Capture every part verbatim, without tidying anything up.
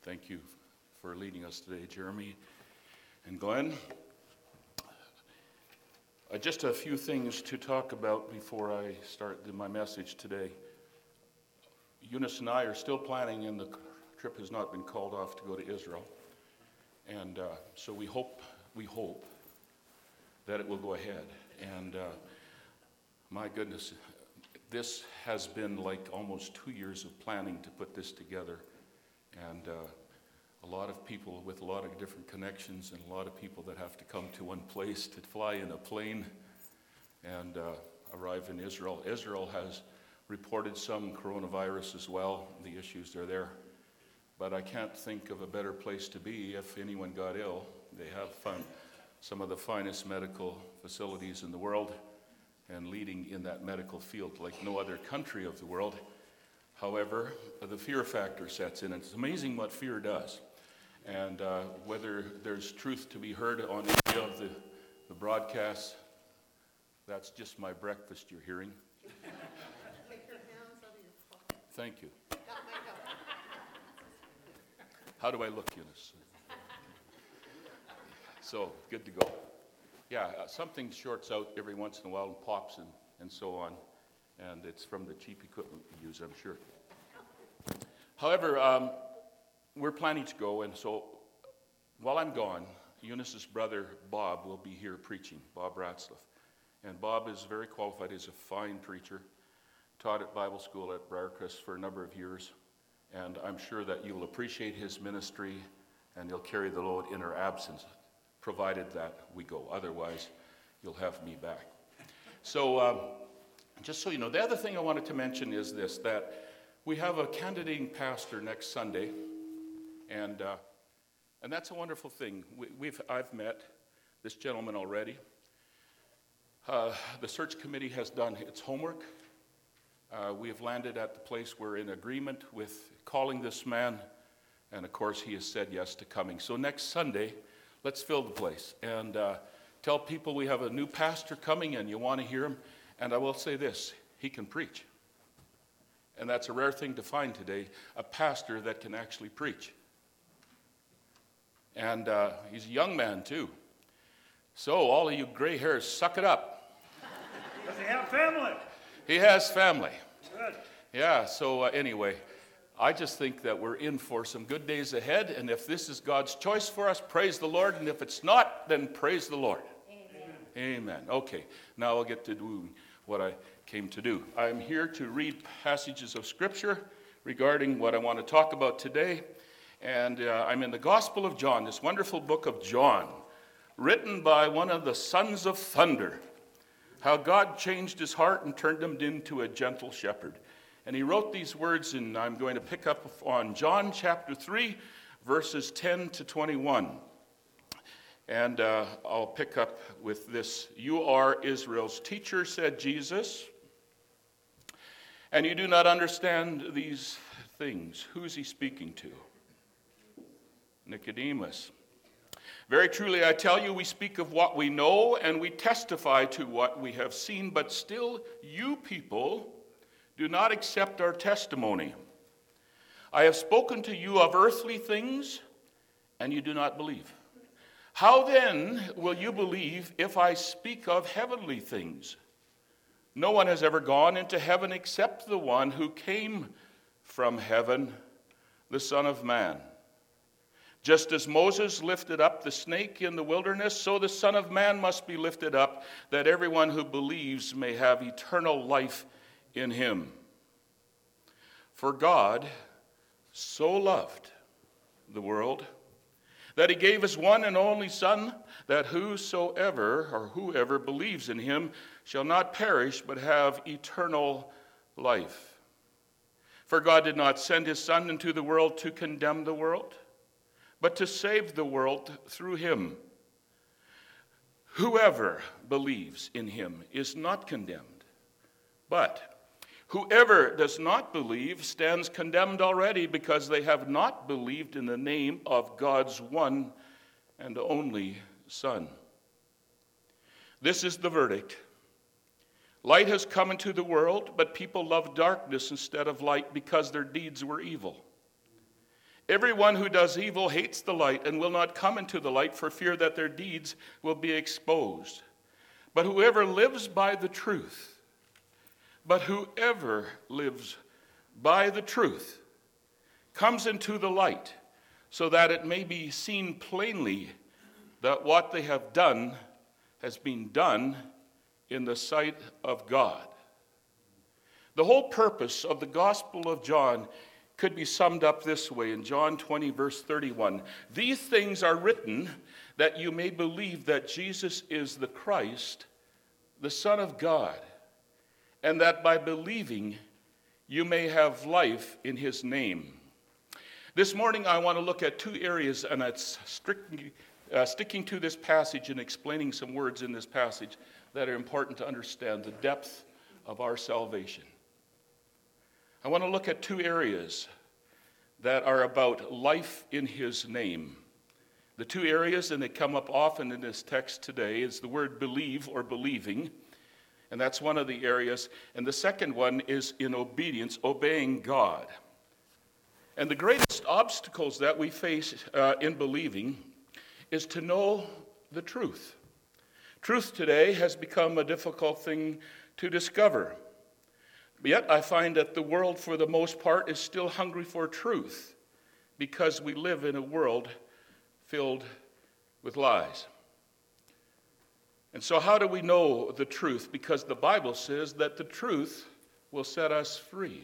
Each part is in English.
Thank you for leading us today, Jeremy and Glenn. Uh, just a few things to talk about before I start the, my message today. Eunice and I are still planning, and the trip has not been called off to go to Israel. And uh, so we hope, we hope that it will go ahead. And uh, my goodness, this has been like almost two years of planning to put this together. And uh, a lot of people with a lot of different connections and a lot of people that have to come to one place to fly in a plane and uh, arrive in Israel. Israel has reported some coronavirus as well. The issues are there. But I can't think of a better place to be if anyone got ill. They have found some of the finest medical facilities in the world and leading in that medical field like no other country of the world. However, the fear factor sets in. It's amazing what fear does. And uh, whether there's truth to be heard on any of the, the broadcasts, that's just my breakfast you're hearing. Take your hands out of your pocket. Thank you. That might help. How do I look, Eunice? So, good to go. Yeah, uh, something shorts out every once in a while and pops and, and so on. And it's from the cheap equipment we use, I'm sure. However, um, we're planning to go, and so while I'm gone, Eunice's brother, Bob, will be here preaching, Bob Ratzlaff. And Bob is very qualified. He's a fine preacher, taught at Bible school at Briarcrest for a number of years, and I'm sure that you'll appreciate his ministry, and he'll carry the load in our absence, provided that we go. Otherwise, you'll have me back. So, um, just so you know, the other thing I wanted to mention is this, that we have a candidating pastor next Sunday, and uh, and that's a wonderful thing. We, we've I've met this gentleman already. Uh, the search committee has done its homework. Uh, we have landed at the place we're in agreement with calling this man, and of course he has said yes to coming. So next Sunday, let's fill the place and uh, tell people we have a new pastor coming and you want to hear him. And I will say this, he can preach. And that's a rare thing to find today, a pastor that can actually preach. And uh, he's a young man too. So all of you gray hairs, suck it up. Does he have family? He has family. Good. Yeah, so uh, anyway, I just think that we're in for some good days ahead. And if this is God's choice for us, praise the Lord. And if it's not, then praise the Lord. Amen. Amen. Okay, now I'll get to do what I came to do. I'm here to read passages of Scripture regarding what I want to talk about today. And uh, I'm in the Gospel of John, this wonderful book of John, written by one of the sons of thunder, how God changed his heart and turned him into a gentle shepherd. And he wrote these words, and I'm going to pick up on John chapter three, verses ten to twenty-one. And uh, I'll pick up with this. You are Israel's teacher, said Jesus, and you do not understand these things. Who's he speaking to? Nicodemus. Very truly, I tell you, we speak of what we know, and we testify to what we have seen, but still you people do not accept our testimony. I have spoken to you of earthly things, and you do not believe. How then will you believe if I speak of heavenly things? No one has ever gone into heaven except the one who came from heaven, the Son of Man. Just as Moses lifted up the snake in the wilderness, so the Son of Man must be lifted up, that everyone who believes may have eternal life in him. For God so loved the world that he gave his one and only Son, that whosoever or whoever believes in him shall not perish but have eternal life. For God did not send his Son into the world to condemn the world, but to save the world through him. Whoever believes in him is not condemned, but whoever does not believe stands condemned already, because they have not believed in the name of God's one and only Son. This is the verdict. Light has come into the world, but people love darkness instead of light because their deeds were evil. Everyone who does evil hates the light and will not come into the light for fear that their deeds will be exposed. But whoever lives by the truth, but whoever lives by the truth comes into the light, so that it may be seen plainly that what they have done has been done in the sight of God. The whole purpose of the Gospel of John could be summed up this way in John twenty, verse thirty-one. These things are written that you may believe that Jesus is the Christ, the Son of God, and that by believing you may have life in his name. This morning I want to look at two areas, and it's strictly uh, sticking to this passage and explaining some words in this passage that are important to understand the depth of our salvation. I want to look at two areas that are about life in his name. The two areas, and they come up often in this text today, is the word believe or believing, and that's one of the areas. And the second one is in obedience, obeying God. And the greatest obstacles that we face uh, in believing is to know the truth. Truth today has become a difficult thing to discover. Yet I find that the world, for the most part, is still hungry for truth because we live in a world filled with lies. And so how do we know the truth? Because the Bible says that the truth will set us free.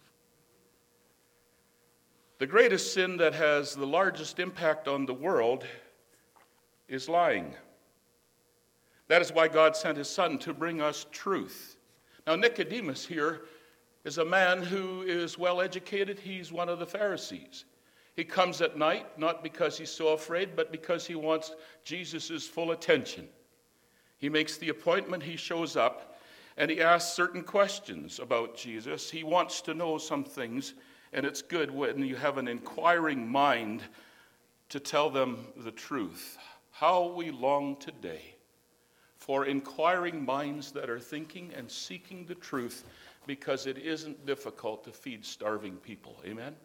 The greatest sin that has the largest impact on the world is lying. That is why God sent his Son to bring us truth. Now, Nicodemus here is a man who is well educated. He's one of the Pharisees. He comes at night, not because he's so afraid, but because he wants Jesus' full attention. He makes the appointment, he shows up, and he asks certain questions about Jesus. He wants to know some things, and it's good when you have an inquiring mind to tell them the truth. How we long today for inquiring minds that are thinking and seeking the truth, because it isn't difficult to feed starving people. Amen?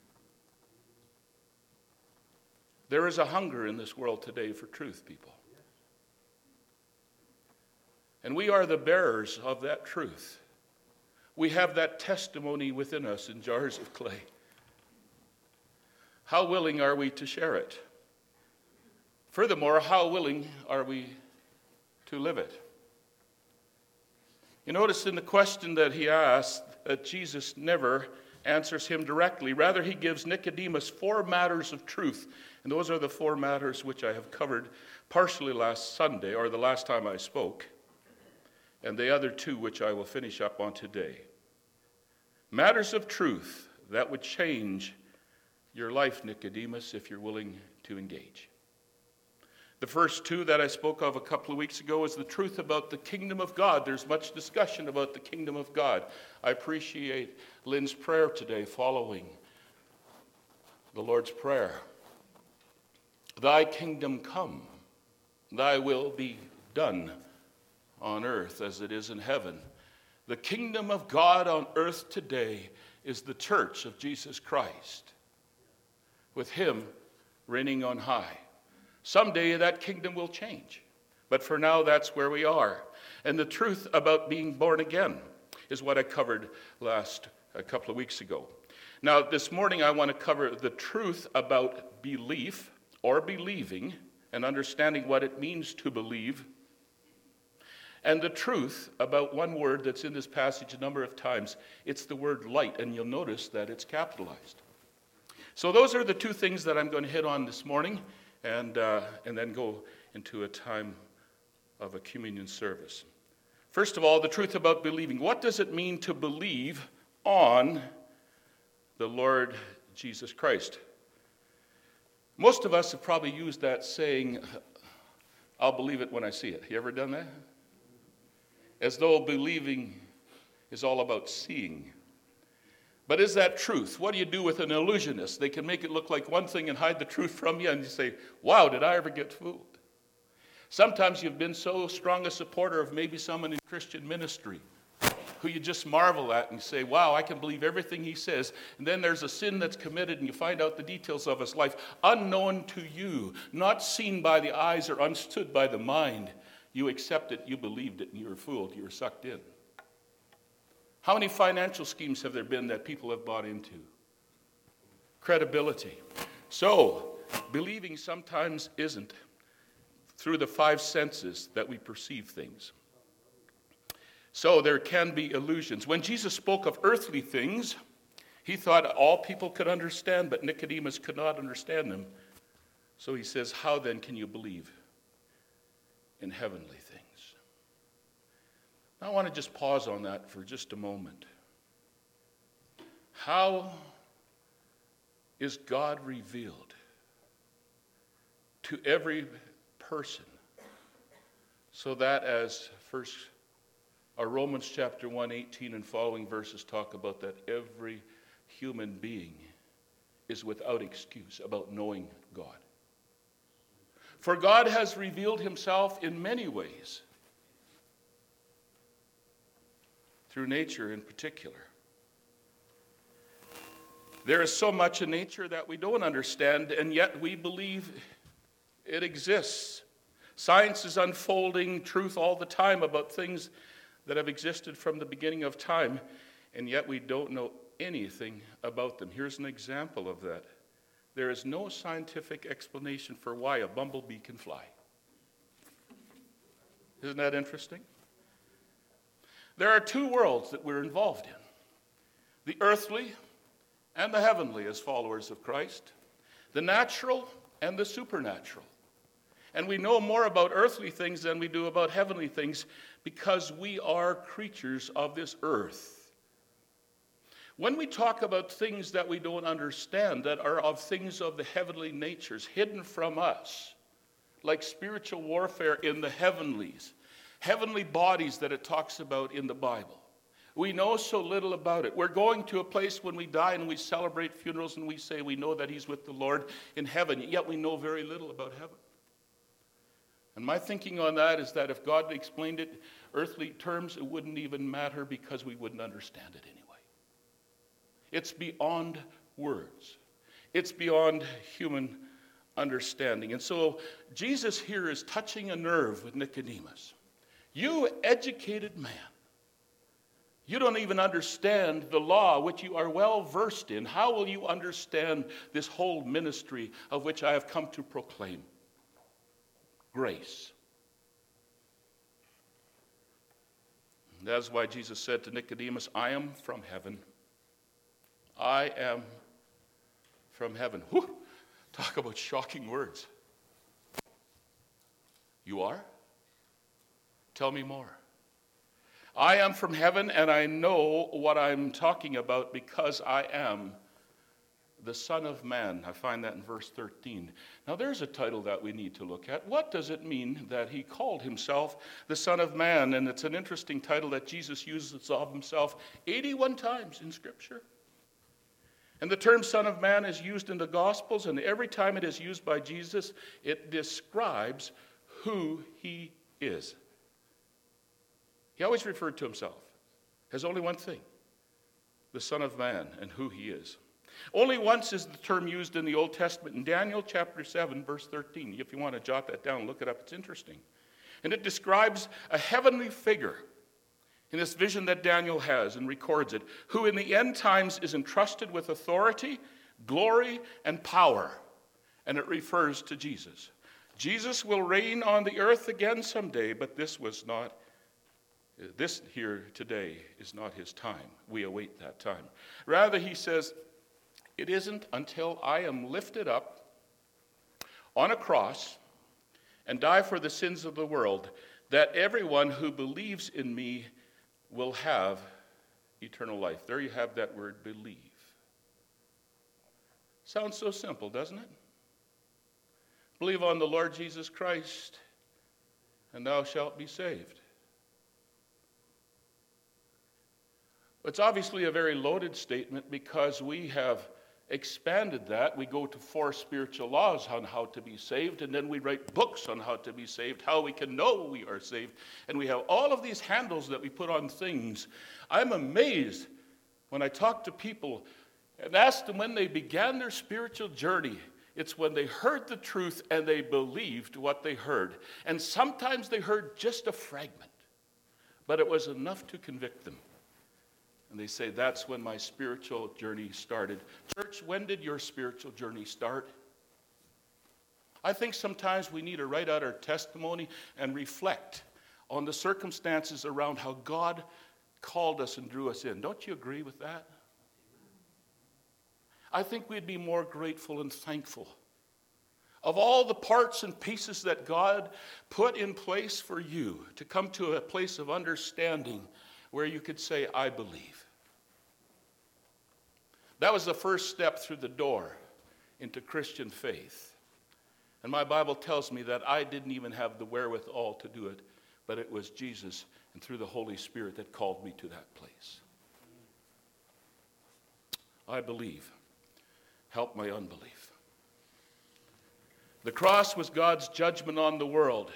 There is a hunger in this world today for truth, people. And we are the bearers of that truth. We have that testimony within us in jars of clay. How willing are we to share it? Furthermore, how willing are we to live it? You notice in the question that he asked that Jesus never answers him directly. Rather, he gives Nicodemus four matters of truth. And those are the four matters which I have covered partially last Sunday, or the last time I spoke. And the other two which I will finish up on today. Matters of truth that would change your life, Nicodemus, if you're willing to engage. The first two that I spoke of a couple of weeks ago is the truth about the kingdom of God. There's much discussion about the kingdom of God. I appreciate Lynn's prayer today following the Lord's Prayer. Thy kingdom come, thy will be done on earth as it is in heaven. The kingdom of God on earth today is the church of Jesus Christ, with him reigning on high. Someday that kingdom will change, but for now that's where we are. And the truth about being born again is what I covered last a couple of weeks ago. Now this morning I want to cover the truth about belief or believing and understanding what it means to believe, and the truth about one word that's in this passage a number of times. It's the word light, and you'll notice that it's capitalized. So those are the two things that I'm going to hit on this morning. And, uh, and then go into a time of a communion service. First of all, the truth about believing. What does it mean to believe on the Lord Jesus Christ? Most of us have probably used that saying, I'll believe it when I see it. You ever done that? As though believing is all about seeing. But is that truth? What do you do with an illusionist? They can make it look like one thing and hide the truth from you, and you say, wow, did I ever get fooled? Sometimes you've been so strong a supporter of maybe someone in Christian ministry who you just marvel at and you say, wow, I can believe everything he says. And then there's a sin that's committed and you find out the details of his life, unknown to you, not seen by the eyes or understood by the mind. You accept it, you believed it, and you were fooled, you were sucked in. How many financial schemes have there been that people have bought into? Credibility. So, believing sometimes isn't through the five senses that we perceive things. So there can be illusions. When Jesus spoke of earthly things, he thought all people could understand, but Nicodemus could not understand them. So he says, how then can you believe in heavenly things? Now I want to just pause on that for just a moment. How is God revealed to every person so that as first Our Romans chapter one, eighteen and following verses talk about that every human being is without excuse about knowing God. For God has revealed himself in many ways, through nature in particular. There is so much in nature that we don't understand, and yet we believe it exists. Science is unfolding truth all the time about things that have existed from the beginning of time, and yet we don't know anything about them. Here's an example of that. There is no scientific explanation for why a bumblebee can fly. Isn't that interesting? There are two worlds that we're involved in, the earthly and the heavenly as followers of Christ, the natural and the supernatural. And we know more about earthly things than we do about heavenly things because we are creatures of this earth. When we talk about things that we don't understand, that are of things of the heavenly natures, hidden from us, like spiritual warfare in the heavenlies, heavenly bodies that it talks about in the Bible, we know so little about it. We're going to a place when we die and we celebrate funerals and we say we know that he's with the Lord in heaven, yet we know very little about heaven. And my thinking on that is that if God explained it earthly terms, it wouldn't even matter because we wouldn't understand it anyway. It's beyond words. It's beyond human understanding. And so Jesus here is touching a nerve with Nicodemus. You educated man. You don't even understand the law, which you are well versed in. How will you understand this whole ministry of which I have come to proclaim? Grace. And that is why Jesus said to Nicodemus, I am from heaven. I am from heaven. Whew. Talk about shocking words. You are? Tell me more. I am from heaven, and I know what I'm talking about because I am the Son of Man. I find that in verse thirteen. Now there's a title that we need to look at. What does it mean that he called himself the Son of Man? And it's an interesting title that Jesus uses of himself eighty-one times in Scripture. And the term Son of Man is used in the Gospels, and every time it is used by Jesus, it describes who he is. He always referred to himself as only one thing, the Son of Man, and who he is. Only once is the term used in the Old Testament, in Daniel chapter seven, verse thirteen. If you want to jot that down, look it up. It's interesting. And it describes a heavenly figure in this vision that Daniel has and records it, who in the end times is entrusted with authority, glory, and power. And it refers to Jesus. Jesus will reign on the earth again someday, but this was not This here today is not his time. We await that time. Rather, he says, it isn't until I am lifted up on a cross and die for the sins of the world that everyone who believes in me will have eternal life. There you have that word, believe. Sounds so simple, doesn't it? Believe on the Lord Jesus Christ, and thou shalt be saved. It's obviously a very loaded statement because we have expanded that. We go to four spiritual laws on how to be saved, and then we write books on how to be saved, how we can know we are saved. And we have all of these handles that we put on things. I'm amazed when I talk to people and ask them when they began their spiritual journey. It's when they heard the truth and they believed what they heard. And sometimes they heard just a fragment, but it was enough to convict them. And they say, that's when my spiritual journey started. Church, when did your spiritual journey start? I think sometimes we need to write out our testimony and reflect on the circumstances around how God called us and drew us in. Don't you agree with that? I think we'd be more grateful and thankful of all the parts and pieces that God put in place for you to come to a place of understanding where you could say, I believe. That was the first step through the door into Christian faith. And my Bible tells me that I didn't even have the wherewithal to do it, but it was Jesus and through the Holy Spirit that called me to that place. I believe. Help my unbelief. The cross was God's judgment on the world.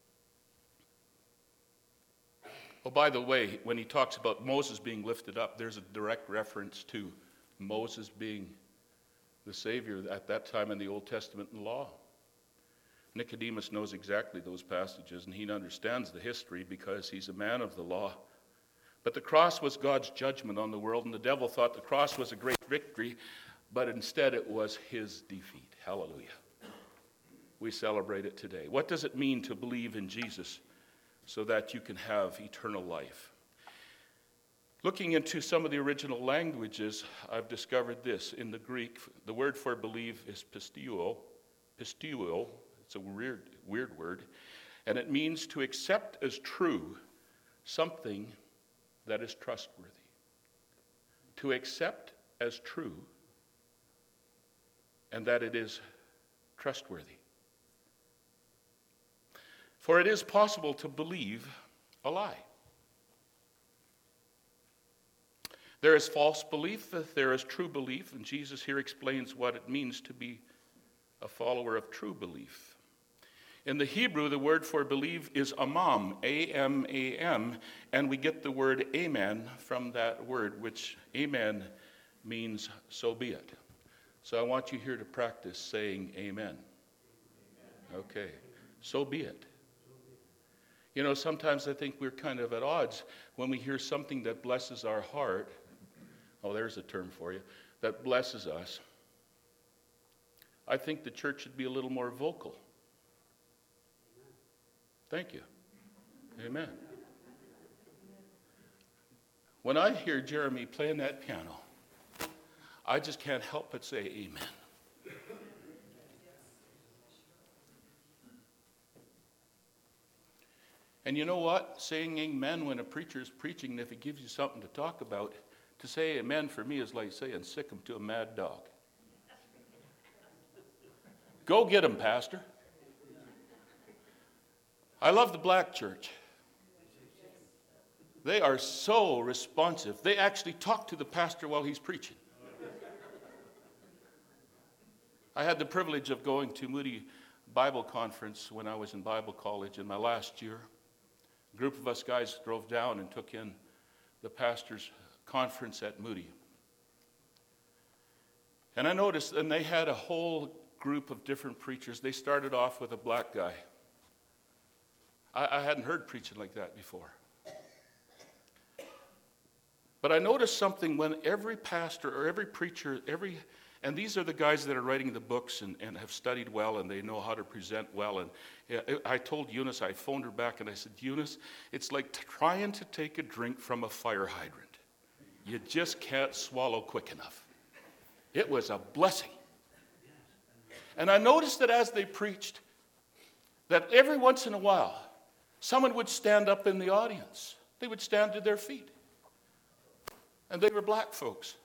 Oh, by the way, when he talks about Moses being lifted up, there's a direct reference to Moses being the Savior at that time in the Old Testament and law. Nicodemus knows exactly those passages, and he understands the history because he's a man of the law. But the cross was God's judgment on the world, and the devil thought the cross was a great victory, but instead it was his defeat. Hallelujah. We celebrate it today. What does it mean to believe in Jesus so that you can have eternal life? Looking into some of the original languages, I've discovered this. In the Greek, the word for believe is pisteuo. Pisteuo, it's a weird, weird word, and it means to accept as true something that is trustworthy. To accept as true and that it is trustworthy. For it is possible to believe a lie. There is false belief, there is true belief, and Jesus here explains what it means to be a follower of true belief. In the Hebrew, the word for believe is amam, A M A M, and we get the word amen from that word, which amen means so be it. So I want you here to practice saying amen. Okay, so be it. You know, sometimes I think we're kind of at odds when we hear something that blesses our heart. Oh, there's a term for you. That blesses us. I think the church should be a little more vocal. Thank you. Amen. When I hear Jeremy playing that piano, I just can't help but say amen. And you know what? Saying amen when a preacher is preaching, if he gives you something to talk about, to say amen for me is like saying sick him to a mad dog. Go get him, Pastor. I love the black church. They are so responsive. They actually talk to the pastor while he's preaching. I had the privilege of going to Moody Bible Conference when I was in Bible college in my last year. A group of us guys drove down and took in the pastor's conference at Moody. And I noticed, and they had a whole group of different preachers. They started off with a black guy. I, I hadn't heard preaching like that before. But I noticed something when every pastor or every preacher, every and these are the guys that are writing the books and, and have studied well, and they know how to present well. And I told Eunice, I phoned her back and I said, Eunice, it's like trying to take a drink from a fire hydrant. You just can't swallow quick enough. It was a blessing. And I noticed that as they preached, that every once in a while, someone would stand up in the audience. They would stand to their feet. And they were black folks.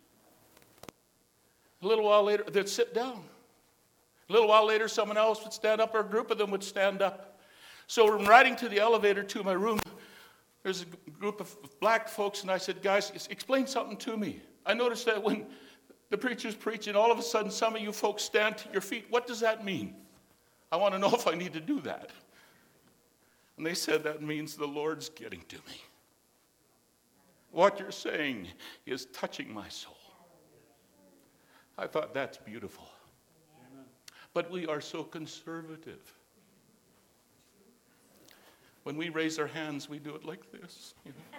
A little while later, they'd sit down. A little while later, someone else would stand up, or a group of them would stand up. So I'm riding to the elevator to my room. There's a group of black folks, and I said, guys, explain something to me. I noticed that when The preacher's preaching. All of a sudden, some of you folks stand to your feet. What does that mean? I want to know if I need to do that. And they said, that means the Lord's getting to me. What you're saying is touching my soul. I thought, that's beautiful. Amen. But we are so conservative. When we raise our hands, we do it like this. You know?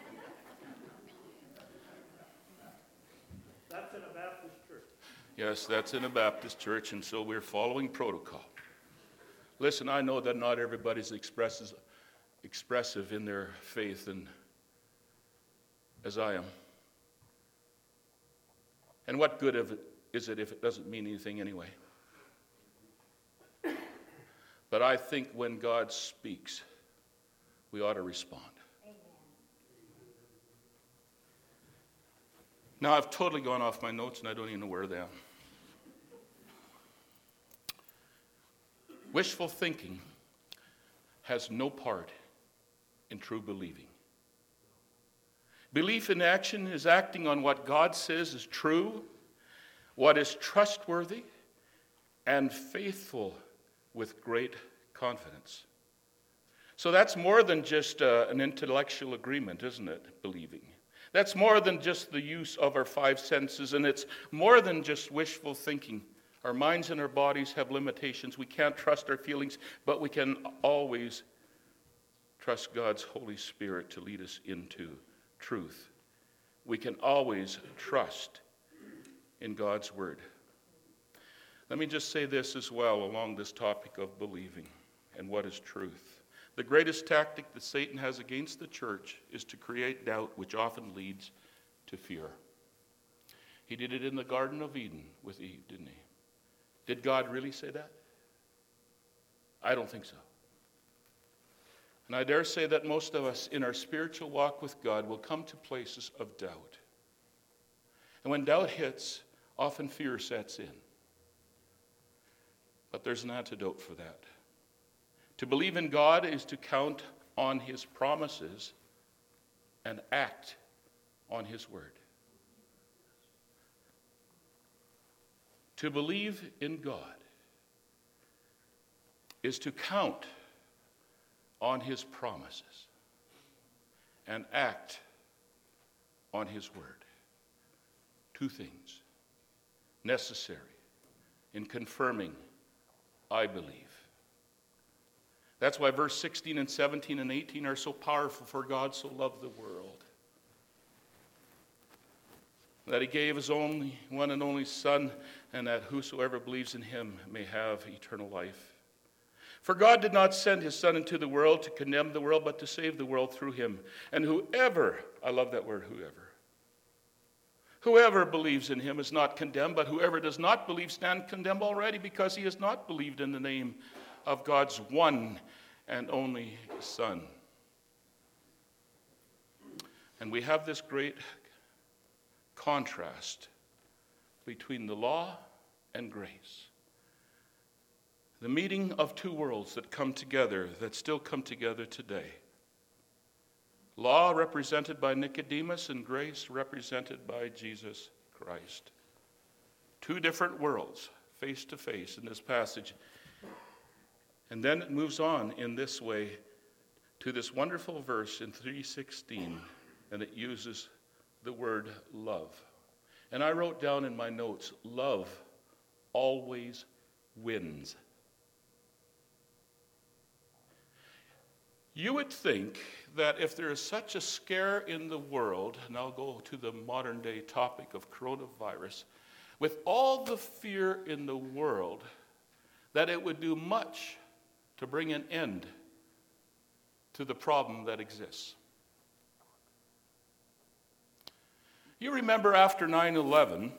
That's in a Baptist church. Yes, that's in a Baptist church, and so we're following protocol. Listen, I know that not everybody's expresses, expressive in their faith and as I am. And what good of it is it if it doesn't mean anything anyway? But I think when God speaks, we ought to respond. Amen. Now, I've totally gone off my notes, and I don't even know where they are. Wishful thinking has no part in true believing. Belief in action is acting on what God says is true, what is trustworthy, and faithful with great confidence. So that's more than just uh, an intellectual agreement, isn't it, believing? That's more than just the use of our five senses, and it's more than just wishful thinking. Our minds and our bodies have limitations. We can't trust our feelings, but we can always trust God's Holy Spirit to lead us into truth. We can always trust in God's Word. Let me just say this as well along this topic of believing and what is truth. The greatest tactic that Satan has against the church is to create doubt, which often leads to fear. He did it in the Garden of Eden with Eve, didn't he? Did God really say that? I don't think so. And I dare say that most of us in our spiritual walk with God will come to places of doubt. And when doubt hits, often fear sets in. But there's an antidote for that. To believe in God is to count on His promises and act on His word. To believe in God is to count on His promises and act on His word. Two things necessary in confirming I believe. That's why verse sixteen and seventeen and eighteen are so powerful. For God so loved the world that He gave His only one and only Son, and that whosoever believes in Him may have eternal life. For God did not send His Son into the world to condemn the world, but to save the world through Him. And whoever, I love that word, whoever, whoever believes in Him is not condemned, but whoever does not believe stands condemned already, because he has not believed in the name of God's one and only Son. And we have this great contrast between the law and grace. The meeting of two worlds that come together, that still come together today. Law represented by Nicodemus and grace represented by Jesus Christ. Two different worlds, face to face in this passage. And then it moves on in this way to this wonderful verse in three sixteen, and it uses the word love. And I wrote down in my notes, love always wins. You would think that if there is such a scare in the world, and I'll go to the modern day topic of coronavirus, with all the fear in the world, that it would do much to bring an end to the problem that exists. You remember after nine eleven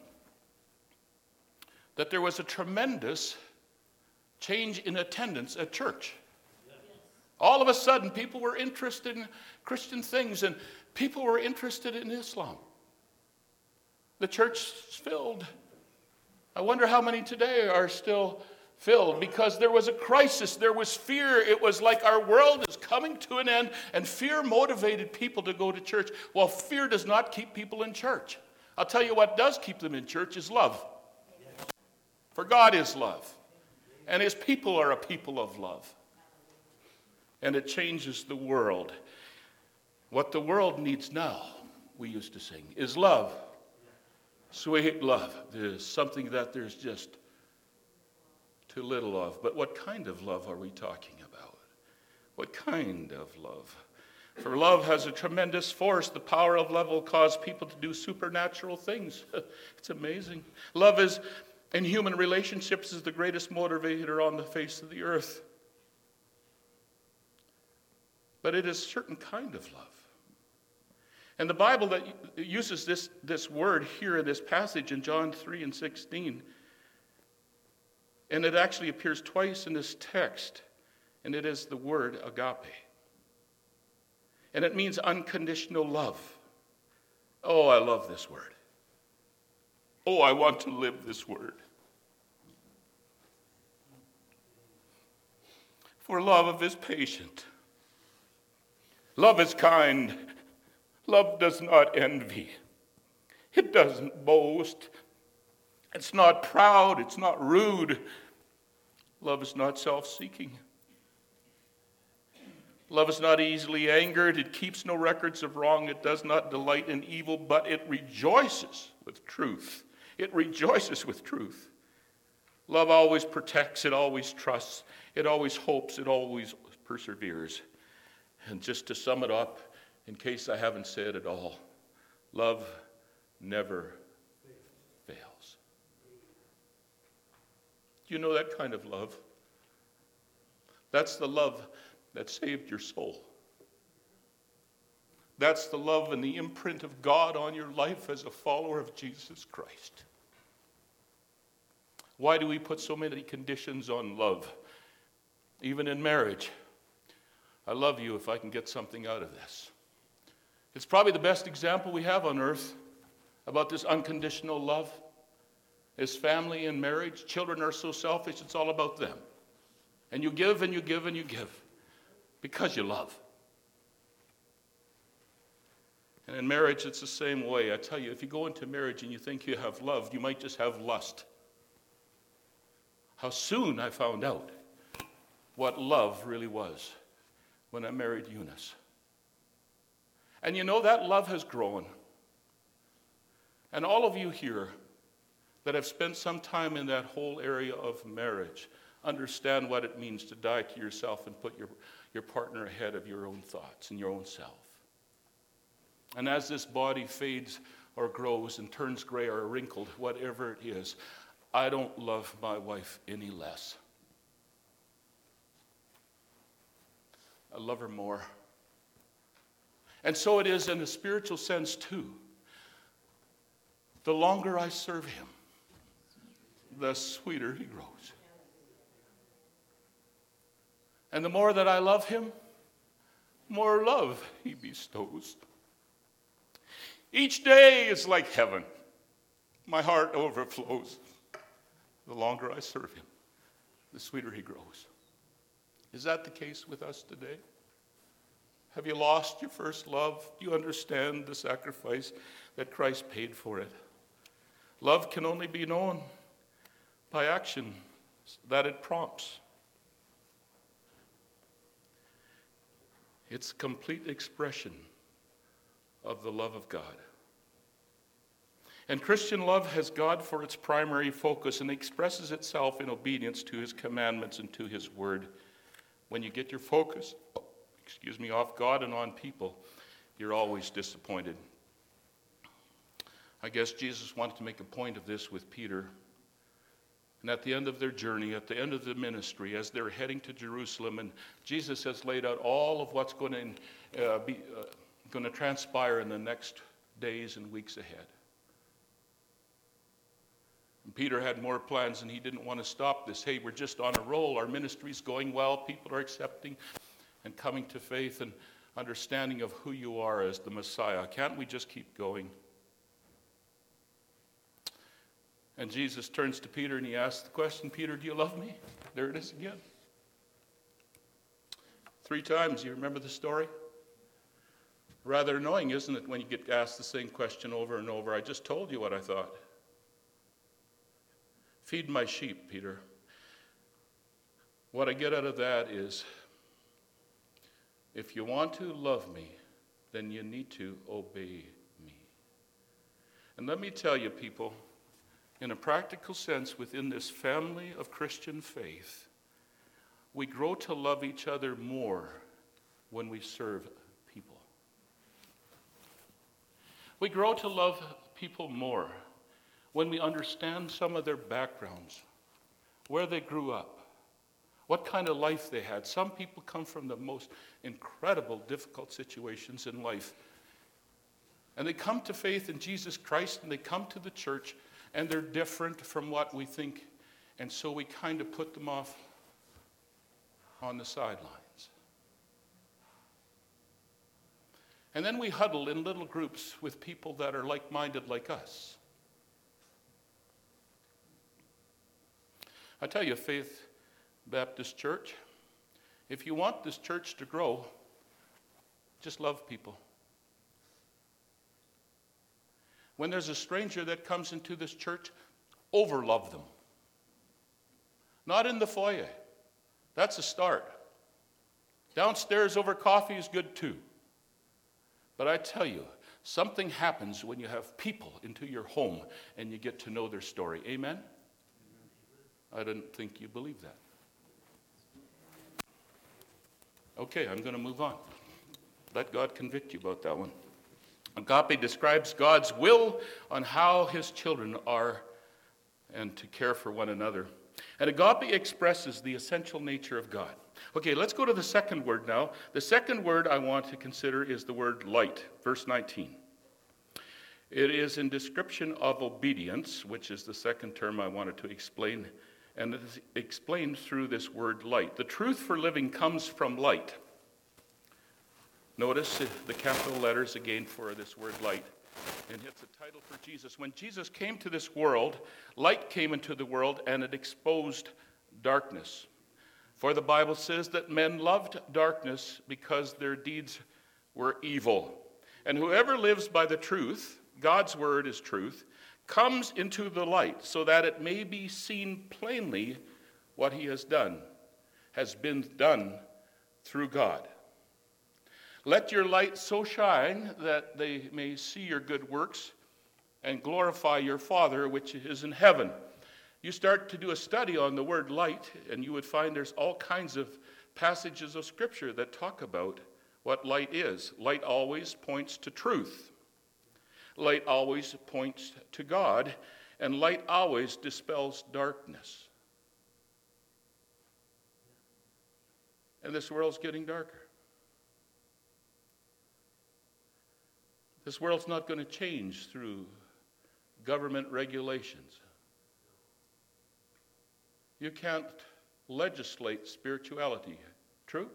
that there was a tremendous change in attendance at church. All of a sudden, people were interested in Christian things, and people were interested in Islam. The church is filled. I wonder how many today are still filled, because there was a crisis. There was fear. It was like our world is coming to an end, and fear motivated people to go to church. Well, fear does not keep people in church. I'll tell you what does keep them in church is love. For God is love. And his people are a people of love. And it changes the world. What the world needs now, we used to sing, is love. Sweet love. There's something that there's just too little of. But what kind of love are we talking about? What kind of love? For love has a tremendous force. The power of love will cause people to do supernatural things. It's amazing. Love is, in human relationships, is the greatest motivator on the face of the earth. But it is a certain kind of love. And the Bible that uses this, this word here in this passage in John three and sixteen, and it actually appears twice in this text, and it is the word agape. And it means unconditional love. Oh, I love this word. Oh, I want to live this word. For love is patient. Love is kind. Love does not envy. It doesn't boast. It's not proud. It's not rude. Love is not self-seeking. Love is not easily angered. It keeps no records of wrong. It does not delight in evil, but it rejoices with truth. It rejoices with truth. Love always protects. It always trusts. It always hopes. It always perseveres. And just to sum it up, in case I haven't said it all, love never fails. Do you know that kind of love? That's the love that saved your soul. That's the love and the imprint of God on your life as a follower of Jesus Christ. Why do we put so many conditions on love? Even in marriage. I love you if I can get something out of this. It's probably the best example we have on earth about this unconditional love. Is family and marriage. Children are so selfish, it's all about them. And you give and you give and you give. Because you love. And in marriage, it's the same way. I tell you, if you go into marriage and you think you have love, you might just have lust. How soon I found out what love really was when I married Eunice. And you know, that love has grown. And all of you here that have spent some time in that whole area of marriage understand what it means to die to yourself and put your, your partner ahead of your own thoughts and your own self. And as this body fades or grows and turns gray or wrinkled, whatever it is, I don't love my wife any less. I love her more. And so it is in a spiritual sense too. The longer I serve him, the sweeter he grows. And the more that I love him, more love he bestows. Each day is like heaven. My heart overflows. The longer I serve him, the sweeter he grows. Is that the case with us today? Have you lost your first love? Do you understand the sacrifice that Christ paid for it? Love can only be known by action that it prompts. It's a complete expression of the love of God. And Christian love has God for its primary focus and expresses itself in obedience to his commandments and to his word. When you get your focus, excuse me, off God and on people, you're always disappointed. I guess Jesus wanted to make a point of this with Peter. And at the end of their journey, at the end of the ministry, as they're heading to Jerusalem, and Jesus has laid out all of what's going to uh, be uh, going to transpire in the next days and weeks ahead. And Peter had more plans, and he didn't want to stop this. Hey, we're just on a roll. Our ministry's going well. People are accepting and coming to faith and understanding of who you are as the Messiah. Can't we just keep going? And Jesus turns to Peter and he asks the question, Peter, do you love me? There it is again. Three times. You remember the story? Rather annoying, isn't it, when you get asked the same question over and over? I just told you what I thought. Feed my sheep, Peter. What I get out of that is, if you want to love me, then you need to obey me. And let me tell you, people, in a practical sense, within this family of Christian faith, we grow to love each other more when we serve people. We grow to love people more when we understand some of their backgrounds, where they grew up, what kind of life they had. Some people come from the most incredible, difficult situations in life. And they come to faith in Jesus Christ, and they come to the church, and they're different from what we think. And so we kind of put them off on the sidelines. And then we huddle in little groups with people that are like-minded like us. I tell you, Faith Baptist Church, if you want this church to grow, just love people. When there's a stranger that comes into this church, overlove them. Not in the foyer. That's a start. Downstairs over coffee is good too. But I tell you, something happens when you have people into your home and you get to know their story. Amen? I didn't think you believed that. Okay, I'm going to move on. Let God convict you about that one. Agape describes God's will on how his children are and to care for one another. And agape expresses the essential nature of God. Okay, let's go to the second word now. The second word I want to consider is the word light, verse nineteen. It is in description of obedience, which is the second term I wanted to explain, and it is explained through this word light. The truth for living comes from light. Notice the capital letters again for this word light. And it's a title for Jesus. When Jesus came to this world, light came into the world and it exposed darkness. For the Bible says that men loved darkness because their deeds were evil. And whoever lives by the truth, God's word is truth, comes into the light so that it may be seen plainly what he has done, has been done through God. Let your light so shine that they may see your good works and glorify your Father which is in heaven. You start to do a study on the word light, and you would find there's all kinds of passages of Scripture that talk about what light is. Light always points to truth. Light always points to God, and light always dispels darkness. And this world's getting darker. This world's not going to change through government regulations. You can't legislate spirituality. True?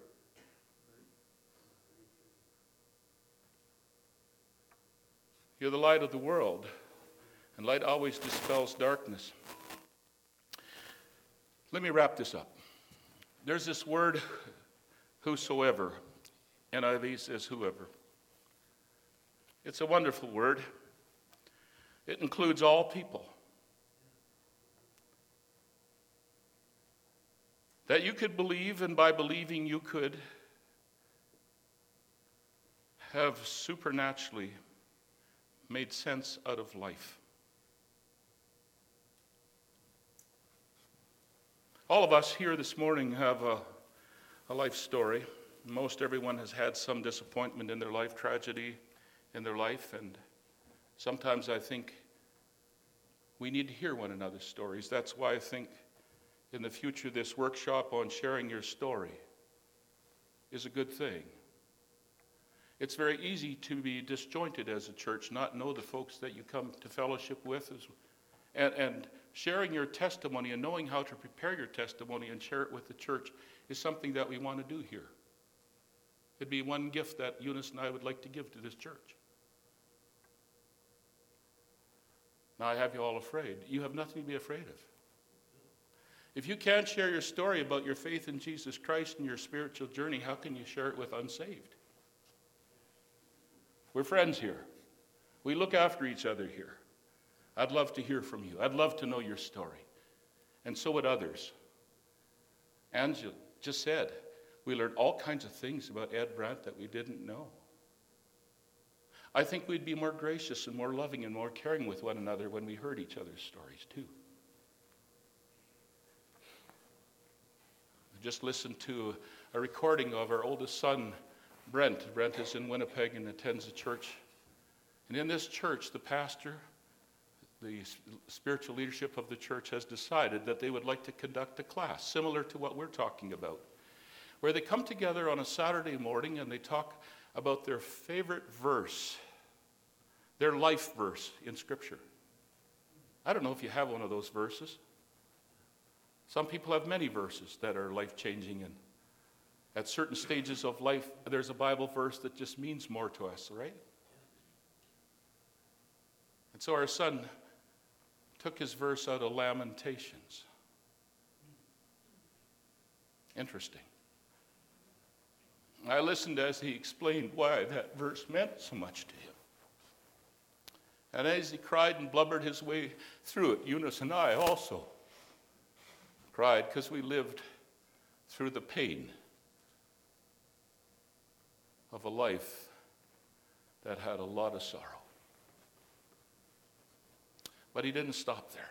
You're the light of the world, and light always dispels darkness. Let me wrap this up. There's this word, whosoever. N I V says whoever. It's a wonderful word. It includes all people. That you could believe, and by believing you could have supernaturally made sense out of life. All of us here this morning have a, a life story. Most everyone has had some disappointment in their life, tragedy in their life, and sometimes I think we need to hear one another's stories. That's why I think in the future this workshop on sharing your story is a good thing. It's very easy to be disjointed as a church, not know the folks that you come to fellowship with, and, and sharing your testimony and knowing how to prepare your testimony and share it with the church is something that we want to do here. It'd be one gift that Eunice and I would like to give to this church. Now I have you all afraid. You have nothing to be afraid of. If you can't share your story about your faith in Jesus Christ and your spiritual journey, how can you share it with unsaved? We're friends here. We look after each other here. I'd love to hear from you. I'd love to know your story. And so would others. Angela just said, we learned all kinds of things about Ed Brandt that we didn't know. I think we'd be more gracious and more loving and more caring with one another when we heard each other's stories too. I just listened to a recording of our oldest son, Brent. Brent is in Winnipeg and attends a church. And in this church, the pastor, the spiritual leadership of the church has decided that they would like to conduct a class similar to what we're talking about, where they come together on a Saturday morning and they talk about their favorite verse, their life verse in Scripture. I don't know if you have one of those verses. Some people have many verses that are life-changing, and at certain stages of life, there's a Bible verse that just means more to us, right? And so our son took his verse out of Lamentations. Interesting. I listened as he explained why that verse meant so much to him. And as he cried and blubbered his way through it, Eunice and I also cried because we lived through the pain of a life that had a lot of sorrow. But he didn't stop there.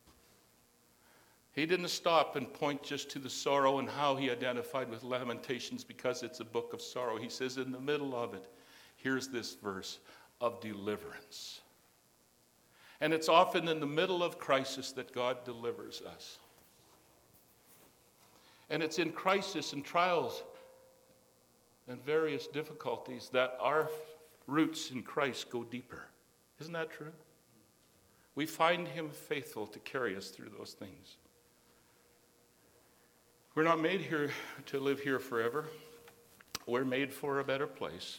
He didn't stop and point just to the sorrow and how he identified with Lamentations because it's a book of sorrow. He says in the middle of it, here's this verse of deliverance. And it's often in the middle of crisis that God delivers us. And it's in crisis and trials and various difficulties that our roots in Christ go deeper. Isn't that true? We find him faithful to carry us through those things. We're not made here to live here forever. We're made for a better place.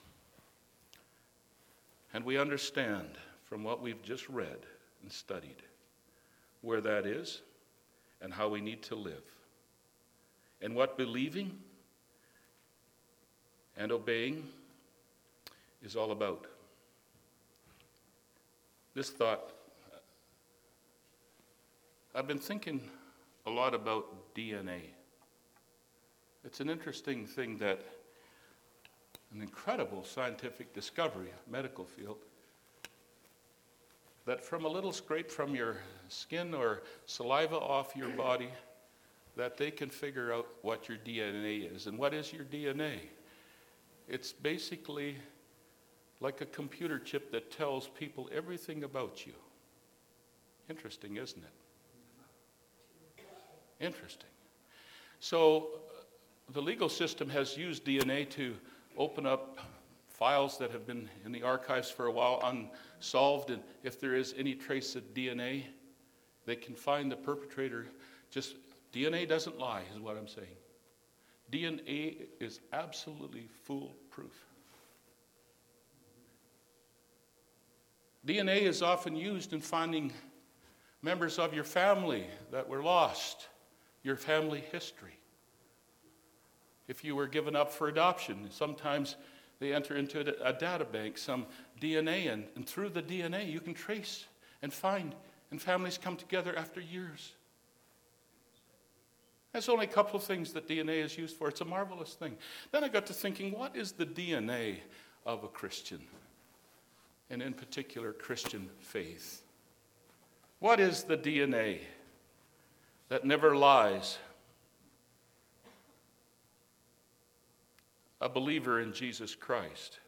And we understand from what we've just read and studied where that is and how we need to live. And what believing and obeying is all about. This thought, I've been thinking a lot about D N A. It's an interesting thing that an incredible scientific discovery, medical field, that from a little scrape from your skin or saliva off your body, that they can figure out what your D N A is. And what is your D N A? It's basically like a computer chip that tells people everything about you. Interesting, isn't it? Interesting. So the legal system has used D N A to open up files that have been in the archives for a while unsolved, and if there is any trace of D N A, they can find the perpetrator. Just D N A doesn't lie, is what I'm saying. D N A is absolutely foolproof. D N A is often used in finding members of your family that were lost, your family history. If you were given up for adoption, sometimes they enter into a data bank, some D N A, and, and through the D N A you can trace and find, and families come together after years. That's only a couple of things that D N A is used for. It's a marvelous thing. Then I got to thinking, what is the D N A of a Christian? And in particular, Christian faith. What is the D N A that never lies? A believer in Jesus Christ.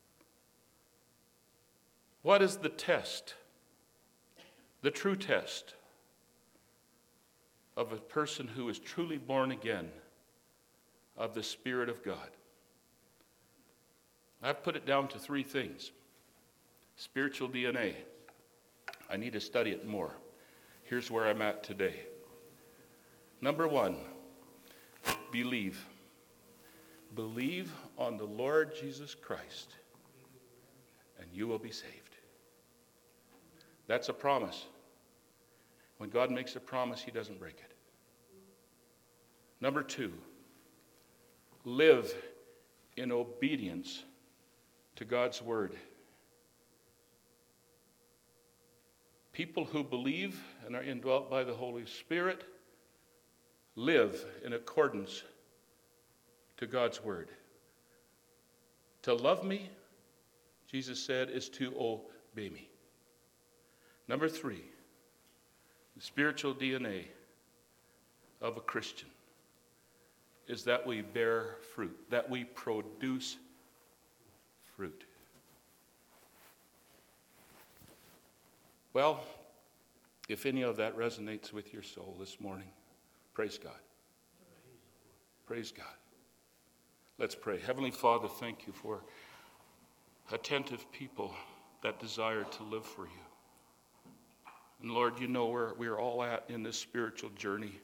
What is the test, the true test of a person who is truly born again of the Spirit of God? I've put it down to three things. Spiritual D N A. I need to study it more. Here's where I'm at today. Number one, believe. Believe on the Lord Jesus Christ, and you will be saved. That's a promise. When God makes a promise, he doesn't break it. Number two, live in obedience to God's word People who believe and are indwelt by the Holy Spirit live in accordance to God's word. To love me, Jesus said, is to obey me. Number three, the spiritual D N A of a Christian is that we bear fruit, that we produce fruit. Well, if any of that resonates with your soul this morning, praise God. Praise God. Let's pray. Heavenly Father, thank you for attentive people that desire to live for you. And Lord, you know where we're all at in this spiritual journey.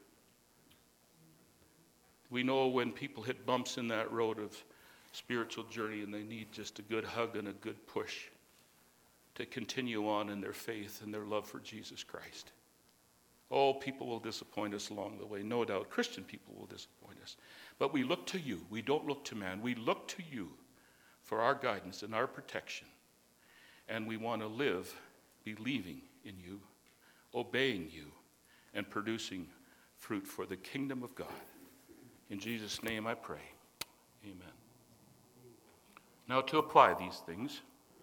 We know when people hit bumps in that road of spiritual journey and they need just a good hug and a good push to continue on in their faith and their love for Jesus Christ. Oh, people will disappoint us along the way, no doubt. Christian people will disappoint us. But we look to you. We don't look to man. We look to you for our guidance and our protection. And we want to live believing in you, obeying you, and producing fruit for the kingdom of God. In Jesus' name I pray. Amen. Now to apply these things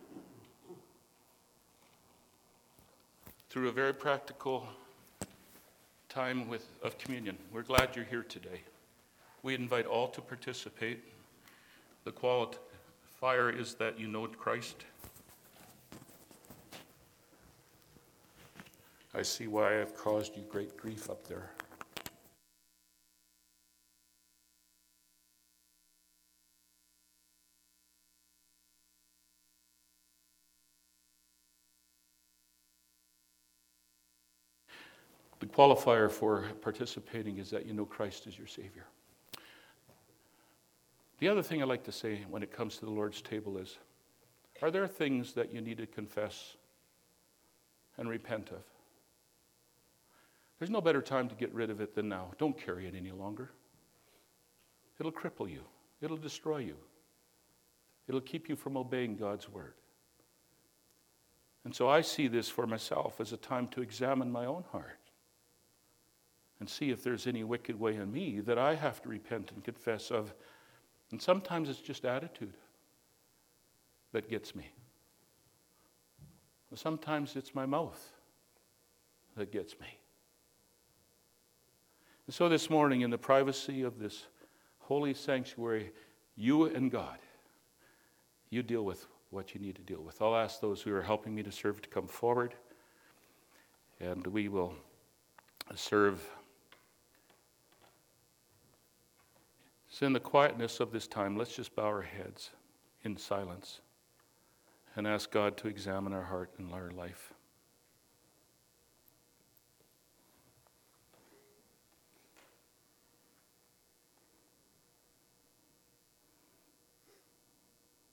through a very practical time with, of communion. We're glad you're here today. We invite all to participate. The qualifier is that you know Christ. I see why I've caused you great grief up there. The qualifier for participating is that you know Christ as your Savior. The other thing I like to say when it comes to the Lord's table is, are there things that you need to confess and repent of? There's no better time to get rid of it than now. Don't carry it any longer. It'll cripple you. It'll destroy you. It'll keep you from obeying God's word. And so I see this for myself as a time to examine my own heart and see if there's any wicked way in me that I have to repent and confess of. And sometimes it's just attitude that gets me. Sometimes it's my mouth that gets me. And so this morning, in the privacy of this holy sanctuary, you and God, you deal with what you need to deal with. I'll ask those who are helping me to serve to come forward, and we will serve. So in the quietness of this time, let's just bow our heads in silence and ask God to examine our heart and our life.